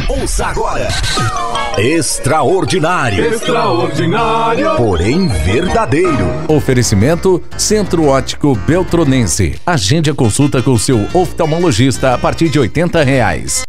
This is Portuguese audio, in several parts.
Ouça agora. Extraordinário. Extraordinário. Porém verdadeiro. Oferecimento Centro Óptico Beltronense. Agende a consulta com seu oftalmologista a partir de R$80.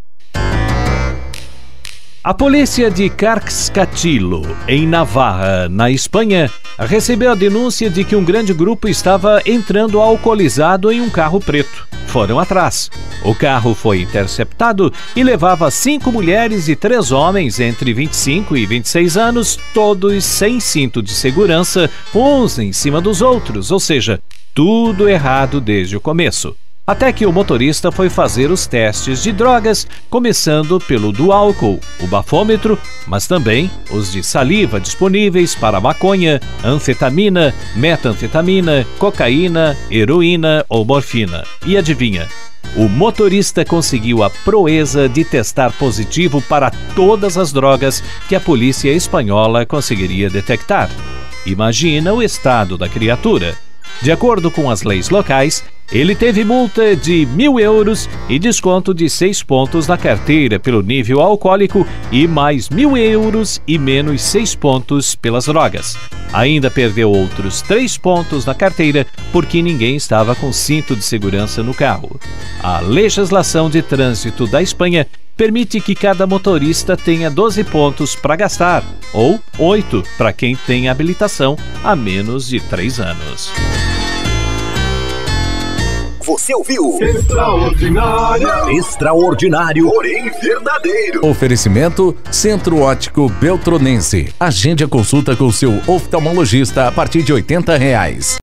A polícia de Carxcatilo, em Navarra, na Espanha, recebeu a denúncia de que um grande grupo estava entrando alcoolizado em um carro preto. Foram atrás. O carro foi interceptado e levava 5 mulheres e 3 homens entre 25 e 26 anos, todos sem cinto de segurança, uns em cima dos outros, ou seja, tudo errado desde o começo. Até que o motorista foi fazer os testes de drogas, começando pelo do álcool, o bafômetro, mas também os de saliva disponíveis para maconha, anfetamina, metanfetamina, cocaína, heroína ou morfina. E adivinha? O motorista conseguiu a proeza de testar positivo para todas as drogas que a polícia espanhola conseguiria detectar. Imagina o estado da criatura. De acordo com as leis locais, ele teve multa de €1.000 e desconto de 6 pontos na carteira pelo nível alcoólico e mais €1.000 e menos 6 pontos pelas drogas. Ainda perdeu outros 3 pontos na carteira porque ninguém estava com cinto de segurança no carro. A legislação de trânsito da Espanha permite que cada motorista tenha 12 pontos para gastar, ou 8 para quem tem habilitação há menos de 3 anos. Você ouviu? Extraordinário. Extraordinário, porém verdadeiro. Oferecimento Centro Óptico Beltronense. Agende a consulta com seu oftalmologista a partir de R$80.